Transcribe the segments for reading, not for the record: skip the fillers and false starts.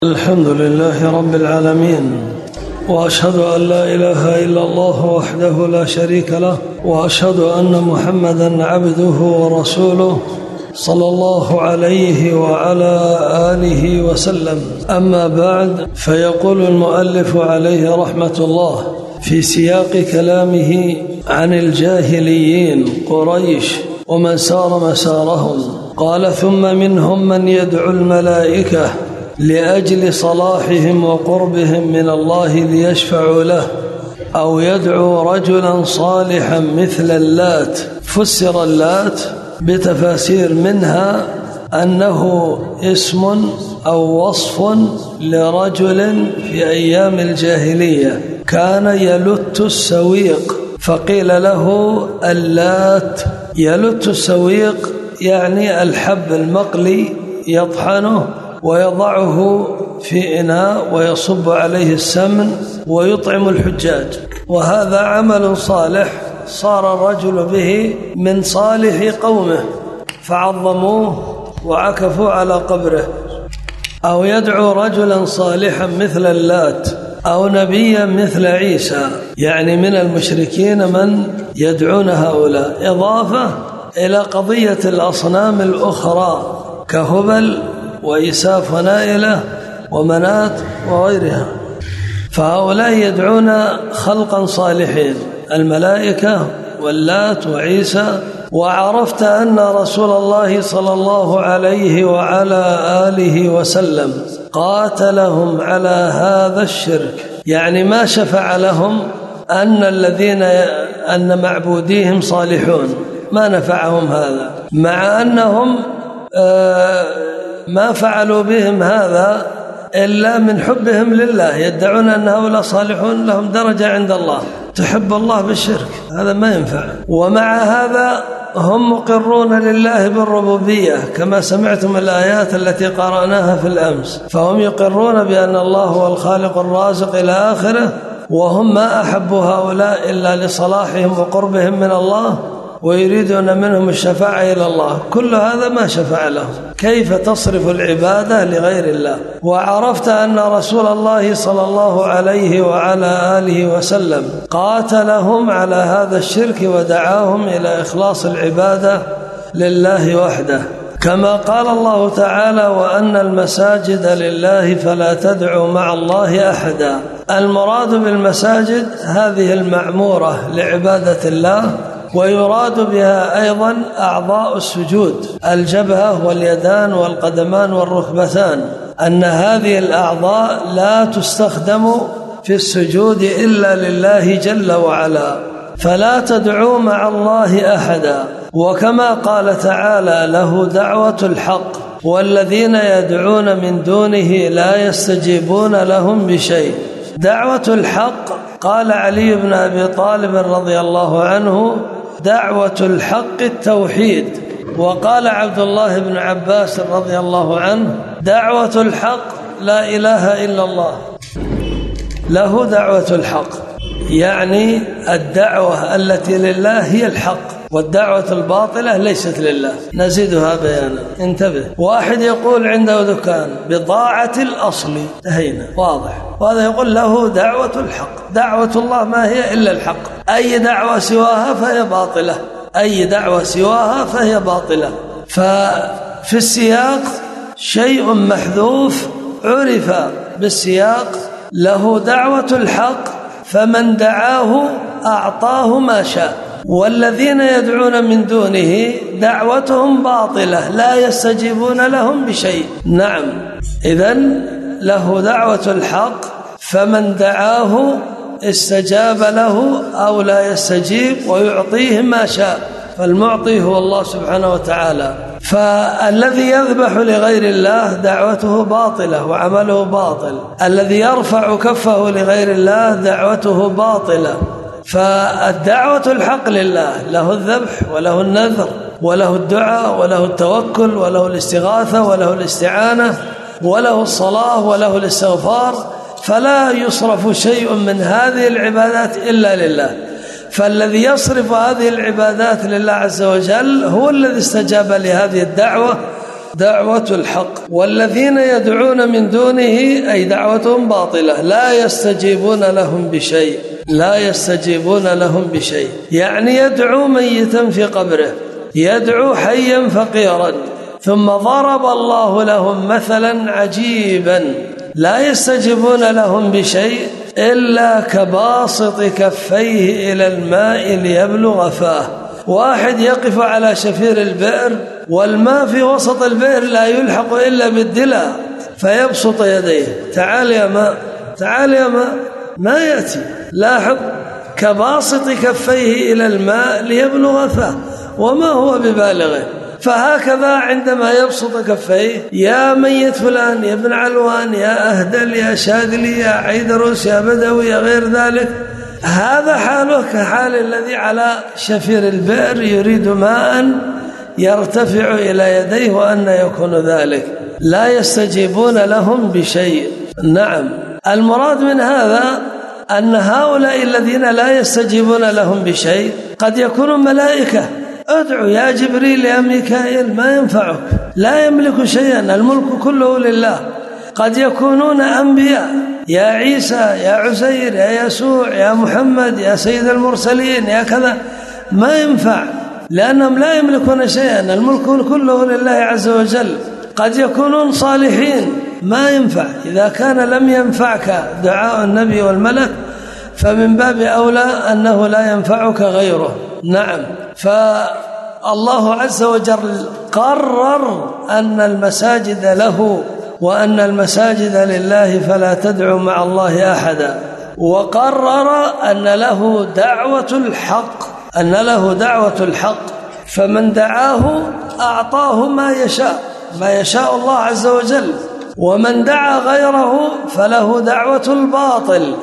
الحمد لله رب العالمين، وأشهد أن لا إله إلا الله وحده لا شريك له، وأشهد أن محمدًا عبده ورسوله صلى الله عليه وعلى آله وسلم. أما بعد، فيقول المؤلف عليه رحمة الله في سياق كلامه عن الجاهليين قريش ومن سار مسارهم، قال: ثم منهم من يدعو الملائكة لأجل صلاحهم وقربهم من الله ليشفعوا له، أو يدعو رجلا صالحا مثل اللات. فسر اللات بتفاسير، منها أنه اسم أو وصف لرجل في أيام الجاهلية كان يلت السويق، فقيل له اللات. يلت السويق يعني الحب المقلي، يطحنه ويضعه في إناء ويصب عليه السمن ويطعم الحجاج، وهذا عمل صالح صار الرجل به من صالح قومه فعظموه وعكفوا على قبره. أو يدعو رجلا صالحا مثل اللات، أو نبيا مثل عيسى، يعني من المشركين من يدعون هؤلاء، إضافة إلى قضية الأصنام الأخرى كهبل وإساف ونائلة ومنات وغيرها. فهؤلاء يدعون خلقا صالحين، الملائكة واللات وعيسى. وعرفت أن رسول الله صلى الله عليه وعلى آله وسلم قاتلهم على هذا الشرك، يعني ما شفع لهم أن معبوديهم صالحون، ما نفعهم هذا، مع أنهم ما فعلوا بهم هذا إلا من حبهم لله، يدعون أن هؤلاء صالحون لهم درجة عند الله، تحب الله بالشرك، هذا ما ينفع. ومع هذا هم مقرون لله بالربوبية، كما سمعتم الآيات التي قرأناها في الأمس، فهم يقرون بأن الله هو الخالق الرازق إلى آخره، وهم ما أحبوا هؤلاء إلا لصلاحهم وقربهم من الله، ويريدون منهم الشفاعة إلى الله. كل هذا ما شفع لهم. كيف تصرف العبادة لغير الله؟ وعرفت أن رسول الله صلى الله عليه وعلى آله وسلم قاتلهم على هذا الشرك ودعاهم إلى إخلاص العبادة لله وحده، كما قال الله تعالى: وأن المساجد لله فلا تدعوا مع الله أحدا. المراد بالمساجد هذه المعمورة لعبادة الله، ويراد بها أيضا أعضاء السجود، الجبهة واليدان والقدمان والركبتان، أن هذه الأعضاء لا تستخدم في السجود إلا لله جل وعلا، فلا تدعوا مع الله أحدا. وكما قال تعالى: له دعوة الحق والذين يدعون من دونه لا يستجيبون لهم بشيء. دعوة الحق، قال علي بن أبي طالب رضي الله عنه: دعوة الحق التوحيد. وقال عبد الله بن عباس رضي الله عنه: دعوة الحق لا إله إلا الله. له دعوة الحق، يعني الدعوة التي لله هي الحق، والدعوة الباطلة ليست لله. نزيدها بيانا، انتبه. واحد يقول عنده دكان بضاعة الأصل، انتهينا، واضح، وهذا يقول له دعوة الحق. دعوة الله ما هي إلا الحق، أي دعوة سواها فهي باطلة، أي دعوة سواها فهي باطلة. ففي السياق شيء محذوف عرف بالسياق: له دعوة الحق فمن دعاه أعطاه ما شاء، والذين يدعون من دونه دعوتهم باطلة لا يستجيبون لهم بشيء. نعم، إذن له دعوة الحق، فمن دعاه استجاب له أو لا يستجيب، ويعطيه ما شاء، فالمعطي هو الله سبحانه وتعالى. فالذي يذبح لغير الله دعوته باطلة وعمله باطل، الذي يرفع كفه لغير الله دعوته باطلة. فالدعوة الحق لله، له الذبح وله النذر وله الدعاء وله التوكل وله الاستغاثة وله الاستعانة وله الصلاة وله الاستغفار، فلا يصرف شيء من هذه العبادات إلا لله. فالذي يصرف هذه العبادات لله عز وجل هو الذي استجاب لهذه الدعوة دعوة الحق، والذين يدعون من دونه أي دعوتهم باطلة لا يستجيبون لهم بشيء، لا يستجيبون لهم بشيء، يعني يدعو ميتا في قبره، يدعو حيا فقيرا. ثم ضرب الله لهم مثلا عجيبا لا يستجيبون لهم بشيء إلا كباسط كفيه إلى الماء ليبلغ فاه. واحد يقف على شفير البئر والماء في وسط البئر لا يلحق إلا بالدلى، فيبسط يديه، تعال يا ماء، تعال يا ماء، ما يأتي. لاحظ، كباسط كفيه إلى الماء ليبلغ فاه، وما هو ببالغه. فهكذا عندما يبسط كفيه، يا ميت فلان، يا ابن علوان، يا أهدل، يا شاذلي، يا عيدروس، يا بدوي، يا غير ذلك، هذا حاله كحال الذي على شفير البئر يريد ماء يرتفع إلى يديه، وأن يكون ذلك لا يستجيبون لهم بشيء. نعم، المراد من هذا أن هؤلاء الذين لا يستجيبون لهم بشيء قد يكونوا ملائكة. ادعو يا جبريل يا ميكائيل ما ينفعك، لا يملك شيئا، الملك كله لله. قد يكونون أنبياء، يا عيسى، يا عزير، يا يسوع، يا محمد، يا سيد المرسلين، يا كذا، ما ينفع لأنهم لا يملكون شيئا، الملك كله لله عز وجل. قد يكونون صالحين، ما ينفع. إذا كان لم ينفعك دعاء النبي والملك فمن باب أولى أنه لا ينفعك غيره. نعم، فالله عز وجل قرر أن المساجد له وأن المساجد لله فلا تدعو مع الله أحدا، وقرر أن له دعوة الحق، أن له دعوة الحق، فمن دعاه أعطاه ما يشاء، ما يشاء الله عز وجل. ومن دعا غيره فله دعوة الباطل،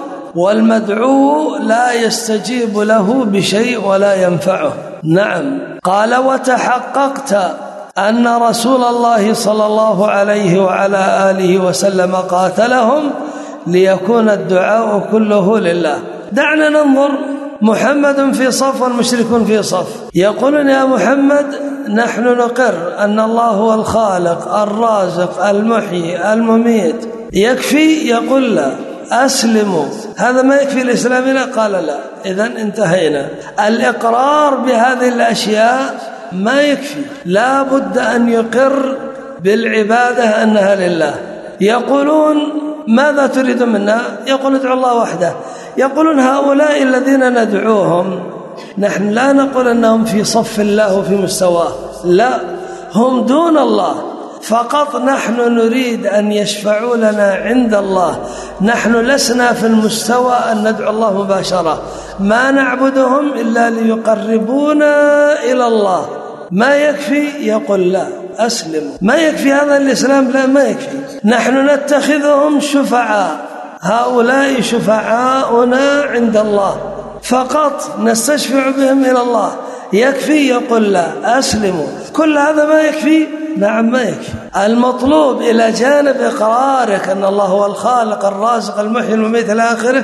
والمدعو لا يستجيب له بشيء ولا ينفعه. نعم، قال وتحققت أن رسول الله صلى الله عليه وعلى آله وسلم قاتلهم ليكون الدعاء كله لله. دعنا ننظر، محمد في صف والمشركون في صف، يقولون يا محمد نحن نقر أن الله هو الخالق الرازق المحيي المميت، يكفي؟ يقول لا، أسلموا. هذا ما يكفي الإسلام؟ لا. قال لا. إذن انتهينا. الإقرار بهذه الأشياء ما يكفي، لا بد أن يقر بالعبادة أنها لله. يقولون ماذا تريد منا؟ يقول ادعو الله وحده. يقولون هؤلاء الذين ندعوهم نحن لا نقول أنهم في صف الله وفي مستواه، لا، هم دون الله فقط. نحن نريد أن يشفعوا لنا عند الله، نحن لسنا في المستوى أن ندعو الله مباشرة، ما نعبدهم إلا ليقربونا إلى الله. ما يكفي؟ يقول لا، أسلم. ما يكفي هذا الإسلام؟ لا، ما يكفي. نحن نتخذهم شفعاء، هؤلاء شفعاؤنا عند الله فقط، نستشفع بهم إلى الله. يكفي؟ يقول لا، أسلموا. كل هذا ما يكفي؟ نعم ما يكفي. المطلوب إلى جانب إقرارك أن الله هو الخالق الرازق المحيي المميت إلى آخره،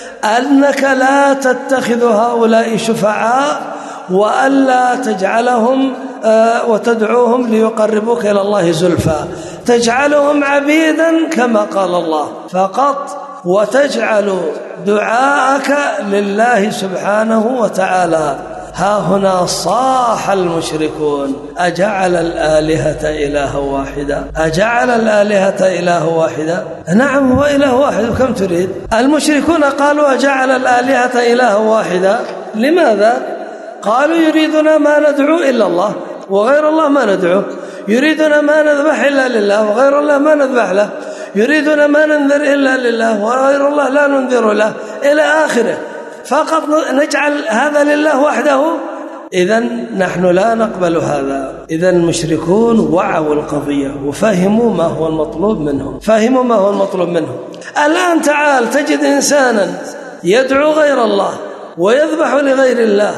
أنك لا تتخذ هؤلاء شفعاء، وألا تجعلهم وتدعوهم ليقربوك إلى الله زلفى، تجعلهم عبيدا كما قال الله فقط، وتجعل دعاءك لله سبحانه وتعالى. ها هنا صاح المشركون أجعل الآلهة إله واحدا، أجعل الآلهة إله واحدا. نعم هو إله واحد، وكم تريد؟ المشركون قالوا أجعل الآلهة إله واحدا. لماذا؟ قالوا يريدنا ما ندعو إلا الله وغير الله ما ندعو، يريدنا ما نذبح إلا لله وغير الله ما نذبح له، يريدنا ما ننذر إلا لله وغير الله لا ننذر له، إلى آخره. فقط نجعل هذا لله وحده. إذن نحن لا نقبل هذا. إذن المشركون وعوا القضية وفهموا ما هو المطلوب منهم، فهموا ما هو المطلوب منهم. الآن تعال تجد إنسانا يدعو غير الله ويذبح لغير الله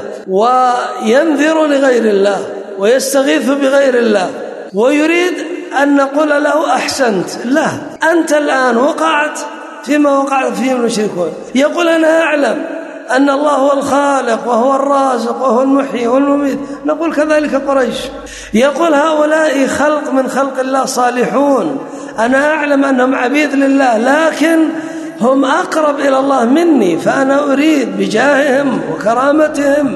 وينذر لغير الله ويستغيث بغير الله، ويريد أن نقول له أحسنت. لا، أنت الآن وقعت فيما وقع فيه المشركون. يقول أنا أعلم أن الله هو الخالق وهو الرازق وهو المحيي والمميت، نقول كذلك قريش. يقول هؤلاء خلق من خلق الله صالحون، أنا أعلم أنهم عبيد لله لكن هم أقرب إلى الله مني، فأنا أريد بجاههم وكرامتهم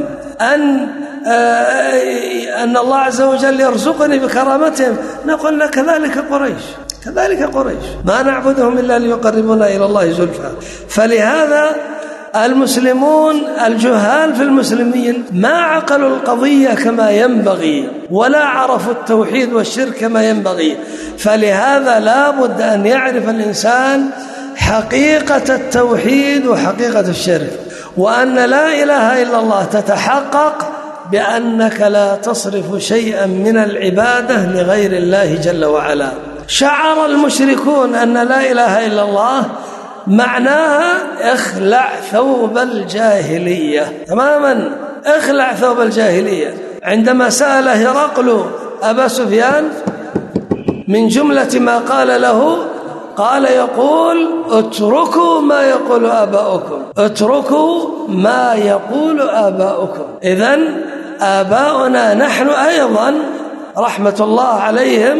أن الله عز وجل يرزقني بكرامتهم. نقول لك كذلك قريش، كذلك قريش ما نعبدهم إلا ليقربونا إلى الله زلفى. فلهذا المسلمون الجهال في المسلمين ما عقلوا القضية كما ينبغي ولا عرفوا التوحيد والشرك كما ينبغي. فلهذا لا بد أن يعرف الإنسان حقيقة التوحيد وحقيقة الشرك، وأن لا إله إلا الله تتحقق بأنك لا تصرف شيئا من العبادة لغير الله جل وعلا. شعر المشركون أن لا إله إلا الله معناها اخلع ثوب الجاهلية تماما، اخلع ثوب الجاهلية. عندما سأل هرقل أبا سفيان من جملة ما قال له قال يقول اتركوا ما يقول آباؤكم، اتركوا ما يقول آباؤكم. إذن آباؤنا نحن أيضا رحمة الله عليهم،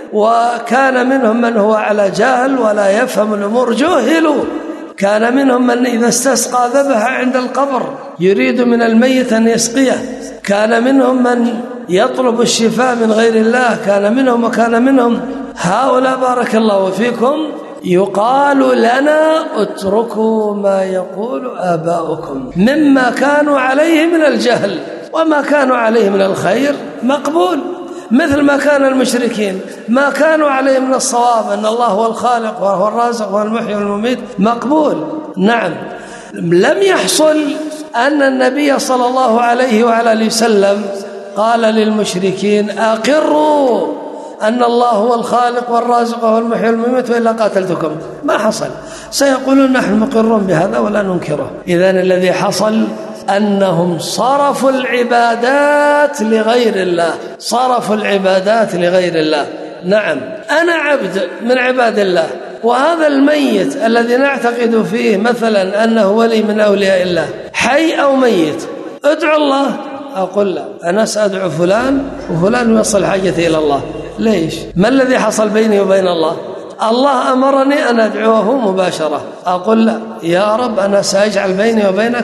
وكان منهم من هو على جهل ولا يفهم الأمور، جهلوا. كان منهم من إذا استسقى ذبح عند القبر يريد من الميت أن يسقيه، كان منهم من يطلب الشفاء من غير الله، كان منهم وكان منهم. هؤلاء بارك الله فيكم يقال لنا اتركوا ما يقول آباؤكم مما كانوا عليه من الجهل، وما كانوا عليه من الخير مقبول، مثل ما كان المشركين ما كانوا عليه من الصواب أن الله هو الخالق وهو الرازق وهو المحيي والمميت مقبول. نعم، لم يحصل أن النبي صلى الله عليه وعلى آله وسلم قال للمشركين أقروا أن الله هو الخالق والرازق وهو المحيي والمميت وإلا قاتلتكم، ما حصل. سيقولون نحن مقرون بهذا ولا ننكره. إذن الذي حصل أنهم صرفوا العبادات لغير الله، صرفوا العبادات لغير الله. نعم، أنا عبد من عباد الله، وهذا الميت الذي نعتقد فيه مثلا أنه ولي من أولياء الله حي أو ميت، ادعو الله. أقول لا، أنا سأدعو فلان وفلان يوصل حاجتي إلى الله. ليش؟ ما الذي حصل بيني وبين الله؟ الله أمرني أن أدعوه مباشرة. أقول لا يا رب، أنا سأجعل بيني وبينك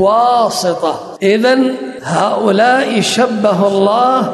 واسطة. إذن هؤلاء شبه الله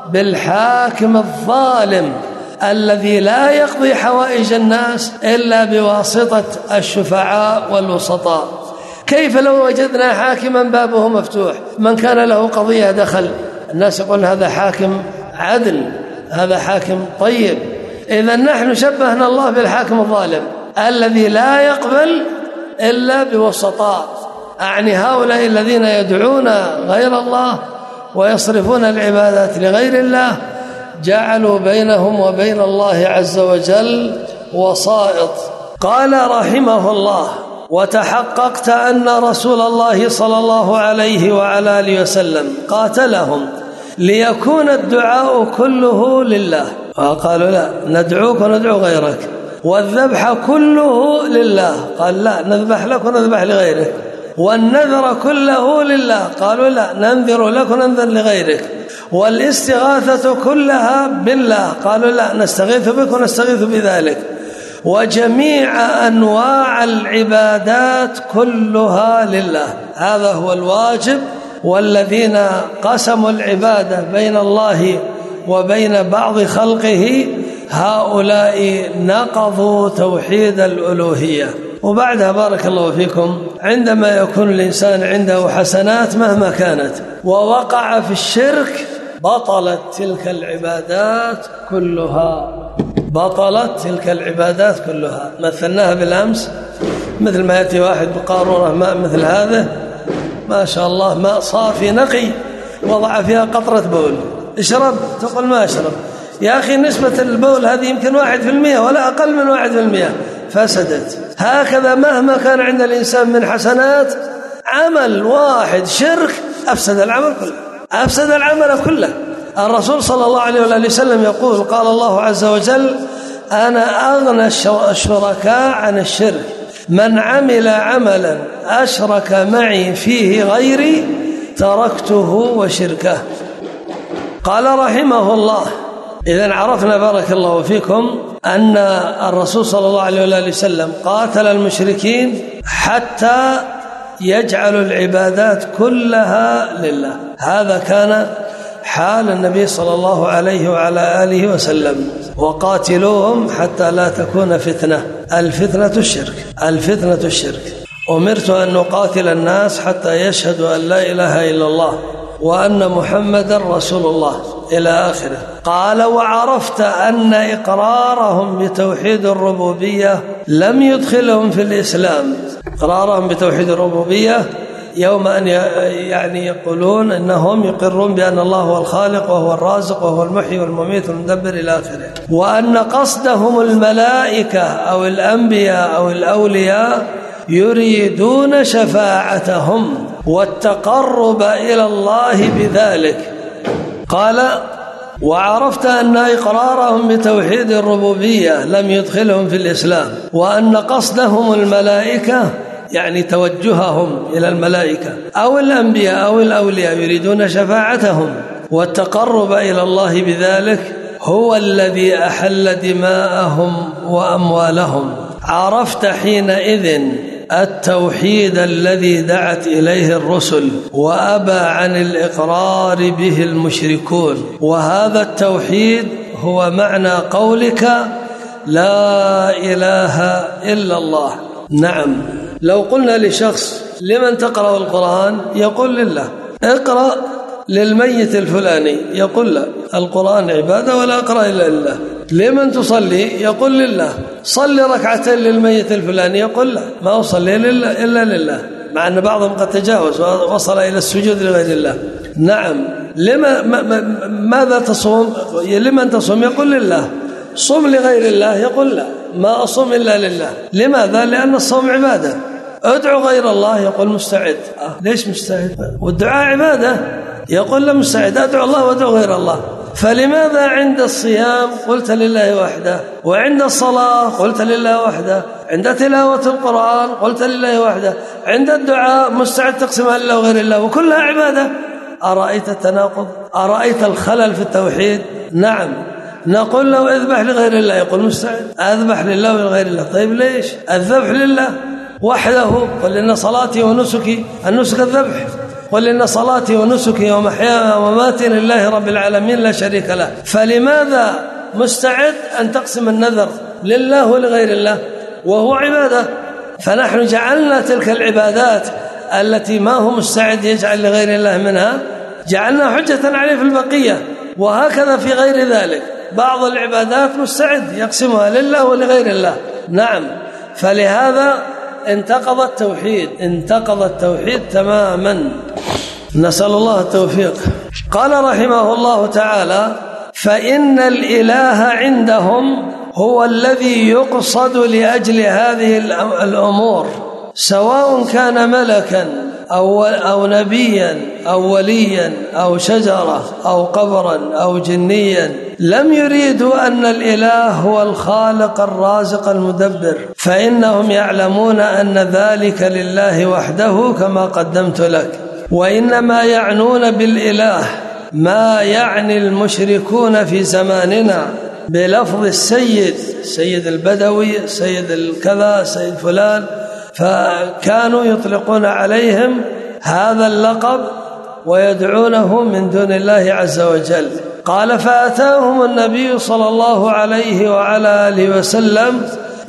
بالحاكم الظالم الذي لا يقضي حوائج الناس إلا بواسطة الشفعاء والوسطاء. كيف لو وجدنا حاكما بابه مفتوح، من كان له قضية دخل، الناس يقول هذا حاكم عدل، هذا حاكم طيب. إذن نحن شبهنا الله بالحاكم الظالم الذي لا يقبل إلا بوسطاء، أعني هؤلاء الذين يدعون غير الله ويصرفون العبادات لغير الله جعلوا بينهم وبين الله عز وجل وسائط. قال رحمه الله: وتحققت أن رسول الله صلى الله عليه وعلى آله وسلم قاتلهم ليكون الدعاء كله لله. قالوا لا، ندعوك وندعو غيرك، والذبح كله لله. قال لا، نذبح لك ونذبح لغيرك، والنذر كله لله. قالوا لا، ننذر لك وننذر لغيرك، والاستغاثة كلها بالله. قالوا لا، نستغيث بك ونستغيث بذلك، وجميع أنواع العبادات كلها لله. هذا هو الواجب. والذين قسموا العبادة بين الله وبين بعض خلقه هؤلاء نقضوا توحيد الألوهية. وبعدها بارك الله فيكم، عندما يكون الإنسان عنده حسنات مهما كانت ووقع في الشرك بطلت تلك العبادات كلها، بطلت تلك العبادات كلها. مثلناها بالأمس، مثل ما يأتي واحد بقارورة ماء مثل هذا ما شاء الله، ماء صافي نقي، وضع فيها قطرة بول، اشرب، تقول ما اشرب. يا أخي نسبة البول هذه يمكن 1% ولا أقل من 1%، فسدت. هكذا مهما كان عند الإنسان من حسنات، عمل واحد شرك أفسد العمل كله، أفسد العمل كله. الرسول صلى الله عليه وآله وسلم يقول: قال الله عز وجل: أنا أغنى الشركاء عن الشرك، من عمل عملا أشرك معي فيه غيري تركته وشركه. قال رحمه الله: إذن عرفنا بارك الله فيكم أن الرسول صلى الله عليه وسلم قاتل المشركين حتى يجعل العبادات كلها لله. هذا كان حال النبي صلى الله عليه وعلى آله وسلم: وقاتلوهم حتى لا تكون فتنة. الفتنة الشرك، الفتنة الشرك. أمرت أن نقاتل الناس حتى يشهدوا أن لا إله إلا الله وأن محمدا رسول الله إلى آخره. قال: وعرفت أن إقرارهم بتوحيد الربوبية لم يدخلهم في الإسلام. إقرارهم بتوحيد الربوبية يوم أن يعني يقولون أنهم يقرون بأن الله هو الخالق وهو الرازق وهو المحيي والمميت والمدبر إلى آخره، وأن قصدهم الملائكة أو الأنبياء أو الأولياء يريدون شفاعتهم والتقرب إلى الله بذلك. قال: وعرفت أن إقرارهم بتوحيد الربوبية لم يدخلهم في الإسلام، وأن قصدهم الملائكة يعني توجههم إلى الملائكة أو الأنبياء أو الأولياء يريدون شفاعتهم والتقرب إلى الله بذلك هو الذي أحل دماءهم وأموالهم. عرفت حينئذ التوحيد الذي دعت إليه الرسل وأبى عن الإقرار به المشركون، وهذا التوحيد هو معنى قولك لا إله إلا الله. نعم، لو قلنا لشخص: لمن تقرأ القرآن؟ يقول: لله. اقرأ للميت الفلاني، يقول: لا، القرآن عبادة ولا أقرأ إلا لله. لمن تصلي؟ يقول: لله. صلي ركعتين للميت الفلاني، يقول: لا، ما أصلي إلا لله، مع أن بعضهم قد تجاوز ووصل إلى السجود لغير الله. نعم. ماذا تصوم؟ لمن تصوم؟ يقول: لله. صم لغير الله؟ يقول: لا، ما أصوم إلا لله. لماذا؟ لأن الصوم عبادة. ادعو غير الله؟ يقول: مستعد. ليش مستعد؟ والدعاء عبادة. يقول: لا، مستعد، أدعو الله وأدعو غير الله. فلماذا عند الصيام قلت لله وحده، وعند الصلاة قلت لله وحده، عند تلاوة القرآن قلت لله وحده، عند الدعاء مستعد تقسمها لله وغير الله، وكلها عبادة؟ أرأيت التناقض؟ أرأيت الخلل في التوحيد؟ نعم. نقول له: اذبح لغير الله، يقول: مستعد. أذبح لله ولغير الله. طيب ليش؟ الذبح لله وحده. قل إن صلاتي ونسكي، النسك الذبح، قل إن صلاتي ونسكي ومحياي ومماتي لله رب العالمين لا شريك له. فلماذا مستعد أن تقسم النذر لله ولغير الله وهو عبادة؟ فنحن جعلنا تلك العبادات التي ما هو مستعد يجعل لغير الله منها، جعلنا حجة عليه في البقية. وهكذا في غير ذلك، بعض العبادات مستعد يقسمها لله ولغير الله. نعم. فلهذا انتقض التوحيد، انتقض التوحيد تماما. نسأل الله التوفيق. قال رحمه الله تعالى: فإن الإله عندهم هو الذي يقصد لأجل هذه الأمور، سواء كان ملكا أو نبيا أو وليا أو شجرة أو قبرا أو جنيا. لم يريدوا أن الإله هو الخالق الرازق المدبر، فإنهم يعلمون أن ذلك لله وحده كما قدمت لك، وإنما يعنون بالإله ما يعني المشركون في زماننا بلفظ السيد، سيد البدوي، سيد الكذا، سيد فلان، فكانوا يطلقون عليهم هذا اللقب ويدعونه من دون الله عز وجل. قال: فأتاهم النبي صلى الله عليه وعلى آله وسلم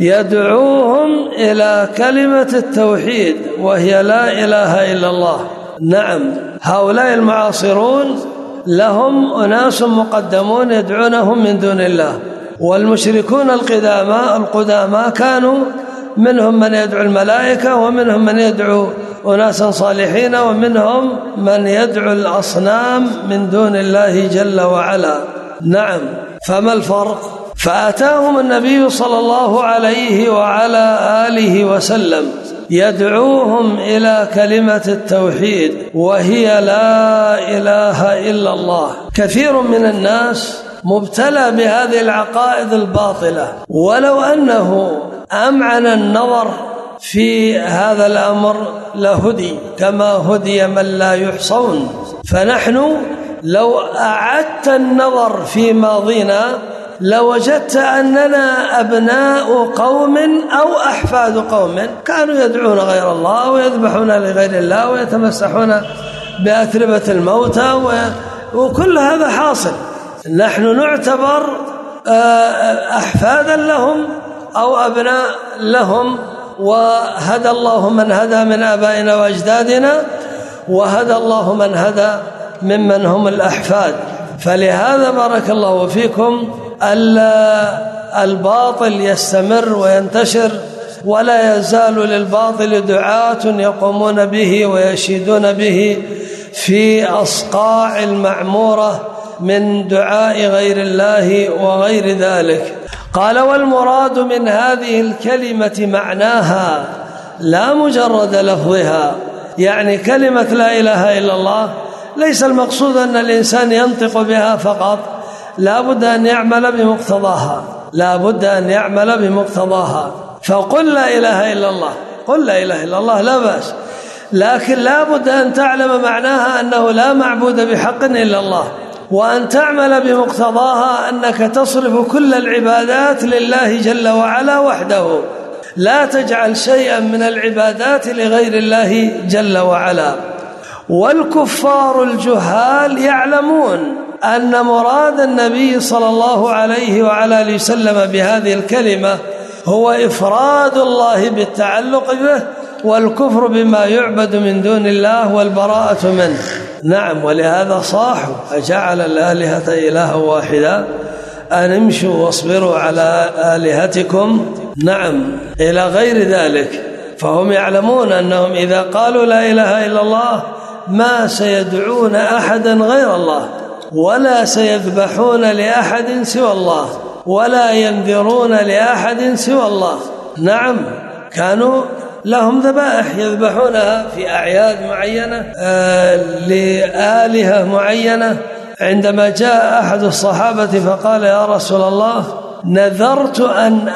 يدعوهم إلى كلمة التوحيد وهي لا إله إلا الله. نعم، هؤلاء المعاصرون لهم أناس مقدمون يدعونهم من دون الله، والمشركون القدامى كانوا منهم من يدعو الملائكة، ومنهم من يدعو أناسا صالحين، ومنهم من يدعو الأصنام من دون الله جل وعلا. نعم. فما الفرق؟ فأتاهم النبي صلى الله عليه وعلى آله وسلم يدعوهم إلى كلمة التوحيد وهي لا إله إلا الله. كثير من الناس مبتلى بهذه العقائد الباطلة، ولو أنه أمعن النظر في هذا الأمر لهدي كما هدي من لا يحصون. فنحن لو أعدت النظر في ماضينا لوجدت أننا أبناء قوم أو أحفاد قوم كانوا يدعون غير الله ويذبحون لغير الله ويتمسحون بأتربة الموتى وكل هذا حاصل. نحن نعتبر أحفادا لهم أو أبناء لهم، وهدى الله من هدى من آبائنا وأجدادنا، وهدى الله من هدى ممن هم الأحفاد. فلهذا بارك الله فيكم الباطل يستمر وينتشر، ولا يزال للباطل دعاة يقومون به ويشيدون به في أصقاع المعمورة من دعاء غير الله وغير ذلك. قال: والمراد من هذه الكلمة معناها لا مجرد لفظها، يعني كلمة لا إله إلا الله ليس المقصود أن الإنسان ينطق بها فقط، لا بد أن يعمل بمقتضاها، لا بد أن يعمل بمقتضاها. فقل لا إله إلا الله، قل لا إله إلا الله لا بأس، لكن لا بد أن تعلم معناها أنه لا معبود بحق إلا الله، وأن تعمل بمقتضاها أنك تصرف كل العبادات لله جل وعلا وحده، لا تجعل شيئا من العبادات لغير الله جل وعلا. والكفار الجهال يعلمون أن مراد النبي صلى الله عليه وعلى آله وسلم بهذه الكلمة هو إفراد الله بالتعلق به، والكفر بما يعبد من دون الله والبراءة منه. نعم، ولهذا صاحوا: أجعل الآلهة إلها واحدا أن امشوا واصبروا على آلهتكم. نعم، إلى غير ذلك. فهم يعلمون أنهم إذا قالوا لا إله إلا الله ما سيدعون أحدا غير الله، ولا سيذبحون لأحد سوى الله، ولا ينذرون لأحد سوى الله. نعم، كانوا لهم ذبائح يذبحونها في أعياد معينة لآلهة معينة. عندما جاء أحد الصحابة فقال: يا رسول الله، نذرت أن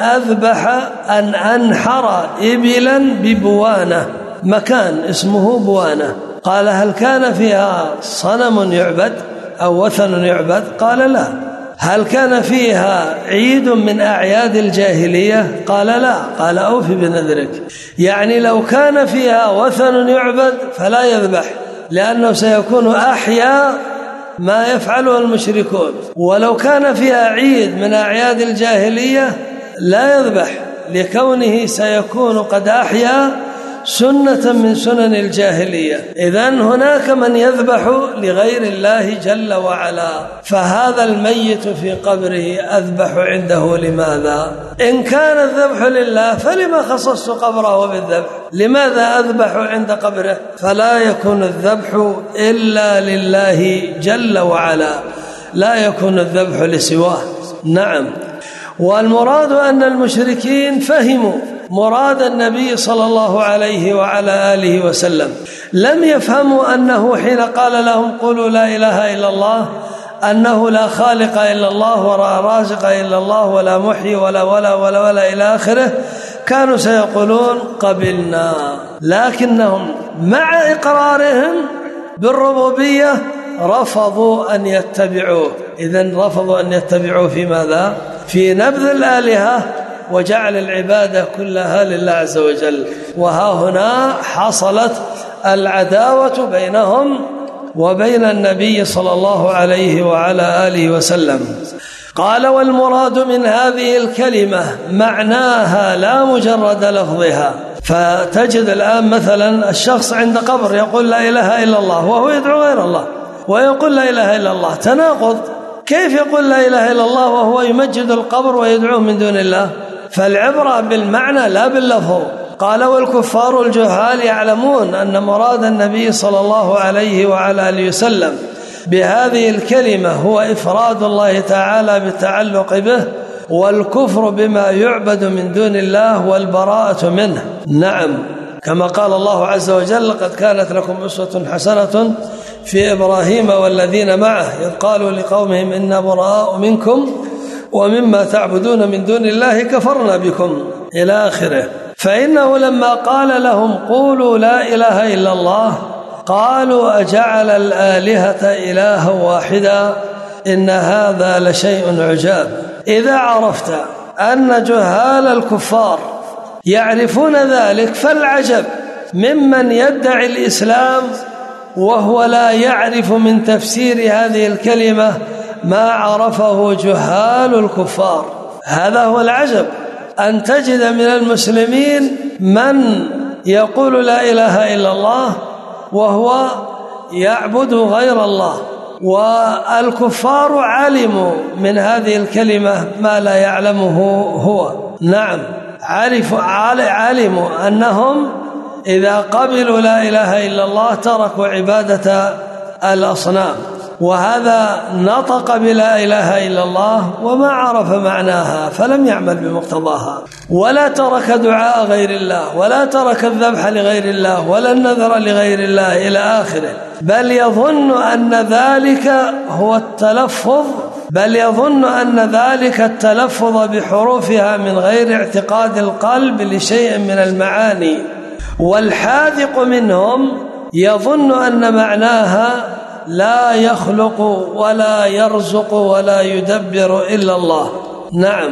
أنحر إبلا ببوانة، مكان اسمه بوانة. قال: هل كان فيها صنم يعبد أو وثن يعبد؟ قال: لا. هل كان فيها عيد من أعياد الجاهلية؟ قال: لا. قال: أوف بنذرك. يعني لو كان فيها وثن يعبد فلا يذبح، لأنه سيكون أحيا ما يفعله المشركون. ولو كان فيها عيد من أعياد الجاهلية لا يذبح، لكونه سيكون قد أحيا سنة من سنن الجاهلية. إذن هناك من يذبح لغير الله جل وعلا، فهذا الميت في قبره أذبح عنده. لماذا؟ إن كان الذبح لله فلما خصصت قبره بالذبح؟ لماذا أذبح عند قبره؟ فلا يكون الذبح إلا لله جل وعلا، لا يكون الذبح لسواه. نعم. والمراد أن المشركين فهموا مراد النبي صلى الله عليه وعلى آله وسلم، لم يفهموا أنه حين قال لهم قولوا لا إله إلا الله أنه لا خالق إلا الله ولا رازق إلا الله ولا محيي ولا إلى آخره. كانوا سيقولون قبلنا، لكنهم مع إقرارهم بالربوبية رفضوا أن يتبعوه. إذن رفضوا أن يتبعوه في ماذا؟ في نبذ الآلهة وجعل العبادة كلها لله عز وجل. وها هنا حصلت العداوة بينهم وبين النبي صلى الله عليه وعلى آله وسلم. قال: والمراد من هذه الكلمة معناها لا مجرد لفظها. فتجد الآن مثلا الشخص عند قبر يقول لا إله إلا الله وهو يدعو غير الله، ويقول لا إله إلا الله، تناقض. كيف يقول لا إله إلا الله وهو يمجد القبر ويدعوه من دون الله؟ فالعبرة بالمعنى لا باللفظ. قال: والكفار الجهال يعلمون أن مراد النبي صلى الله عليه وعلى آله وسلم بهذه الكلمة هو إفراد الله تعالى بالتعلق به، والكفر بما يعبد من دون الله والبراءة منه. نعم، كما قال الله عز وجل: قد كانت لكم أسوة حسنة في إبراهيم والذين معه إذ قالوا لقومهم إنا براء منكم ومما تعبدون من دون الله كفرنا بكم إلى آخره. فإنه لما قال لهم قولوا لا إله إلا الله قالوا أجعل الآلهة إلها واحدا إن هذا لشيء عجاب. إذا عرفت أن جهال الكفار يعرفون ذلك فالعجب ممن يدعي الإسلام وهو لا يعرف من تفسير هذه الكلمة ما عرفه جهال الكفار. هذا هو العجب، أن تجد من المسلمين من يقول لا إله إلا الله وهو يعبد غير الله، والكفار علموا من هذه الكلمة ما لا يعلمه هو. نعم، علموا أنهم إذا قبلوا لا إله إلا الله تركوا عبادة الأصنام، وهذا نطق بلا إله إلا الله وما عرف معناها فلم يعمل بمقتضاها، ولا ترك دعاء غير الله، ولا ترك الذبح لغير الله، ولا النذر لغير الله إلى آخره، بل يظن أن ذلك هو التلفظ، بل يظن أن ذلك التلفظ بحروفها من غير اعتقاد القلب لشيء من المعاني. والحاذق منهم يظن أن معناها لا يخلق ولا يرزق ولا يدبر إلا الله. نعم،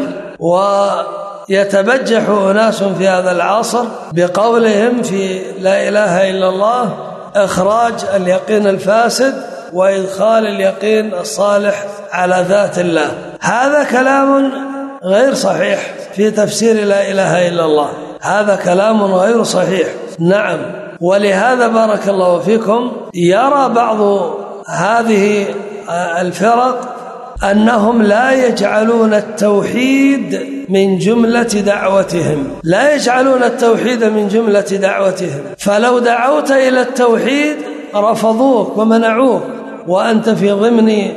ويتبجح أناس في هذا العصر بقولهم في لا إله إلا الله إخراج اليقين الفاسد وإدخال اليقين الصالح على ذات الله. هذا كلام غير صحيح في تفسير لا إله إلا الله، هذا كلام غير صحيح. نعم، ولهذا بارك الله فيكم يرى بعض هذه الفرق أنهم لا يجعلون التوحيد من جملة دعوتهم، لا يجعلون التوحيد من جملة دعوتهم، فلو دعوت إلى التوحيد رفضوك ومنعوك وأنت في ضمن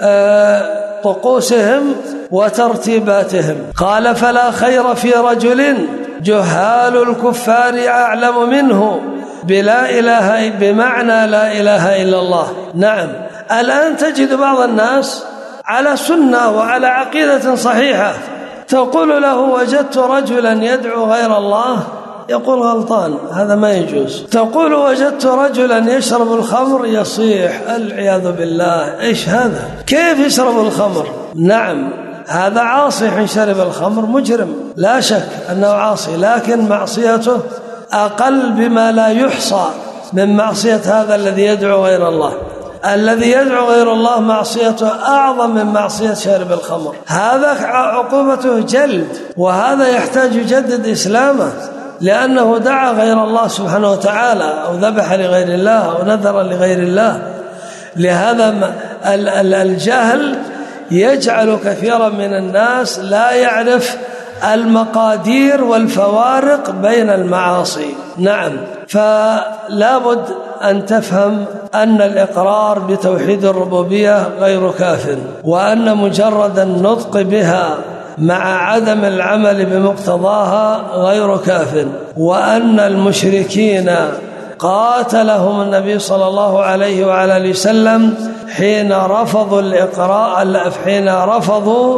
طقوسهم وترتيباتهم. قال فلا خير في رجل جهال الكفار أعلم منه بلا إله بمعنى لا إله إلا الله. نعم، الآن تجد بعض الناس على سنة وعلى عقيدة صحيحة تقول له وجدت رجلا يدعو غير الله، يقول غلطان، هذا ما يجوز. تقول وجدت رجلا يشرب الخمر، يصيح العياذ بالله، إيش هذا؟ كيف يشرب الخمر؟ نعم، هذا عاصي، إن شرب الخمر مجرم لا شك أنه عاصي، لكن معصيته أقل بما لا يحصى من معصية هذا الذي يدعو غير الله. الذي يدعو غير الله معصيته أعظم من معصية شارب الخمر، هذا عقوبته جلد، وهذا يحتاج يجدد إسلامه لأنه دعا غير الله سبحانه وتعالى أو ذبح لغير الله أو نذر لغير الله. لهذا الجهل يجعل كثيرا من الناس لا يعرف المقادير والفوارق بين المعاصي. نعم، فلا بد أن تفهم أن الإقرار بتوحيد الربوبية غير كاف، وأن مجرد النطق بها مع عدم العمل بمقتضاها غير كاف، وأن المشركين قاتلهم النبي صلى الله عليه وعلى آله وسلم حين رفضوا الإقرار، حين رفضوا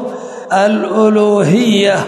الألوهية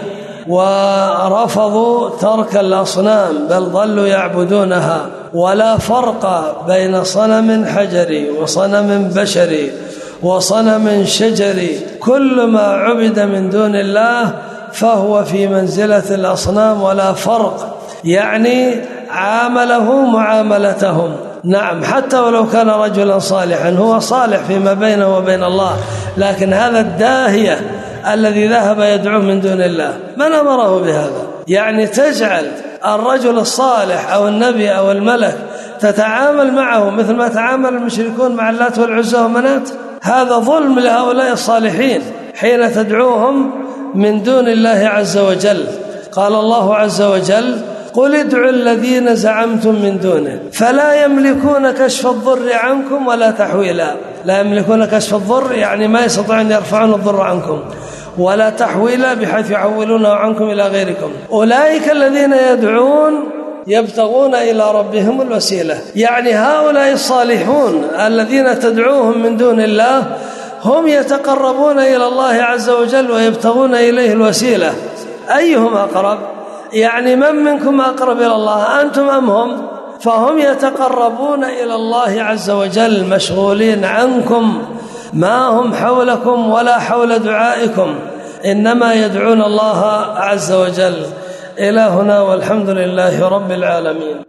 ورفضوا ترك الأصنام، بل ظلوا يعبدونها. ولا فرق بين صنم حجري وصنم بشري وصنم شجري، كل ما عبد من دون الله فهو في منزلة الأصنام ولا فرق، يعني عامله معاملتهم. نعم، حتى ولو كان رجلا صالحا هو صالح فيما بينه وبين الله، لكن هذا الداهية الذي ذهب يدعو من دون الله من أمره بهذا؟ يعني تجعل الرجل الصالح أو النبي أو الملك تتعامل معه مثل ما تعامل المشركون مع اللات والعزى ومنات؟ هذا ظلم لهؤلاء الصالحين حين تدعوهم من دون الله عز وجل. قال الله عز وجل قل ادعوا الذين زعمتم من دونه فلا يملكون كشف الضر عنكم ولا تحويلا. لا يملكون كشف الضر يعني ما يستطيعون أن يرفعون الضر عنكم، ولا تحويلا بحيث يحولونه عنكم إلى غيركم. أولئك الذين يدعون يبتغون إلى ربهم الوسيلة، يعني هؤلاء الصالحون الذين تدعوهم من دون الله هم يتقربون إلى الله عز وجل ويبتغون إليه الوسيلة. أيهم أقرب؟ يعني من منكم أقرب إلى الله، أنتم أم هم؟ فهم يتقربون إلى الله عز وجل مشغولين عنكم، ما هم حولكم ولا حول دعائكم، إنما يدعون الله عز وجل. إلى هنا والحمد لله رب العالمين.